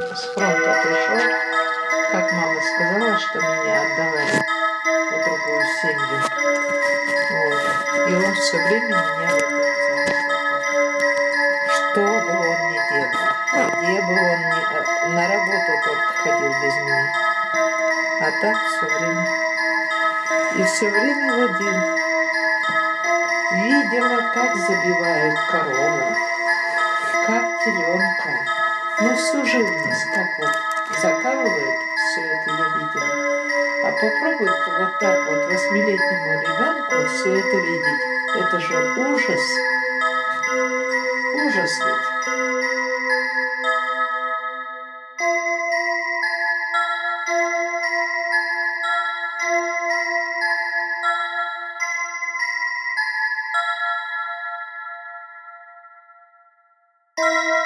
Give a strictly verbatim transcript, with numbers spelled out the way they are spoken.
с фронта пришел, как мама сказала, что меня отдавали в другую семью. Вот. И он все время меня водил за руку так. Что бы он ни делал, где бы он ни... На работу только ходил без меня. А так все время. И все время водил. Видела, как забивают корову, как теленка. Ну, всю живность, как вот закалывает, все это я видела. А попробуй-ка вот так вот восьмилетнему ребенку все это видеть. Это же ужас. Ужас ведь. Thank you.